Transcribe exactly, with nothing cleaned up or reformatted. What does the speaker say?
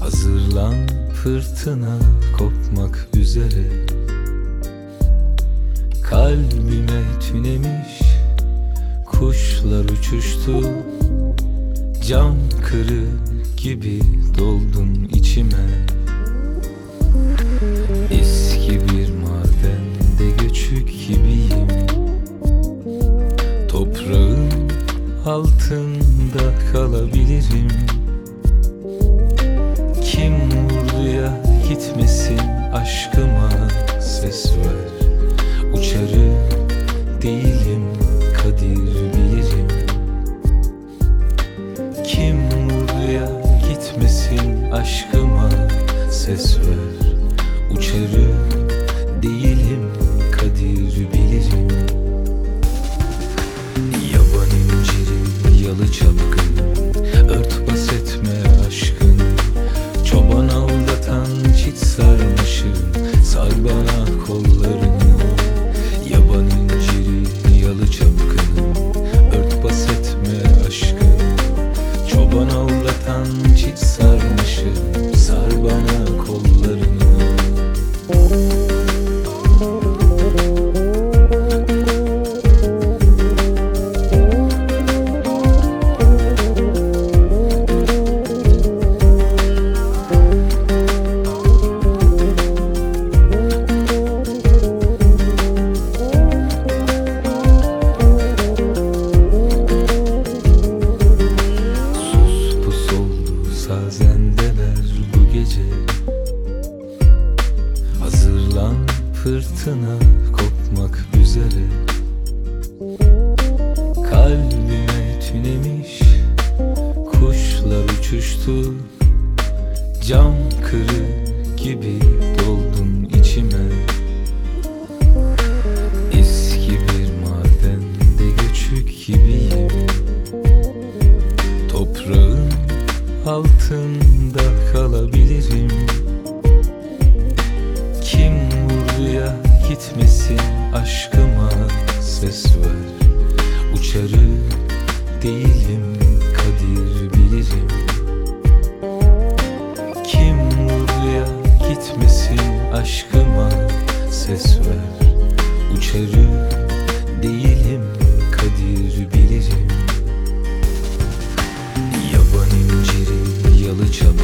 Hazırlan, fırtına kopmak üzere. Kalbime tünemiş kuşlar uçuştu. Cam kırı gibi doldun içime. Eski bir madende göçük gibiyim. Toprağın altında kalabilirim. Kim vurduya gitmesin aşkıma ses ver. Uçarı değilim, kadir bilirim. Kim vurduya gitmesin aşkıma ses ver. Uçarı değilim, kadir bilirim. Yaban inciri, yalı çapkın, örtbas etme aşkın. Çoban aldatan çit sarmaşım, sar bana kollarını. Yaban inciri, yalı çapkın, örtbas etme aşkın. Çoban aldatan çit sarmaşım, sar bana kollarını. Sazendeler bu gece. Hazırlan, fırtına kopmak üzere. Kalbime tünemiş kuşlar uçuştu. Cam kırı gibi doldun içime. Eski bir madende göçük gibiyim. Toprağın altında kalabilirim. Kim vurduya gitmesin aşkıma ses ver. Uçarı değilim, kadir bilirim. Kim vurduya gitmesin aşkıma ses ver. Uçarı değilim, kadir bilirim. Yaban inciri, yalı çapkın,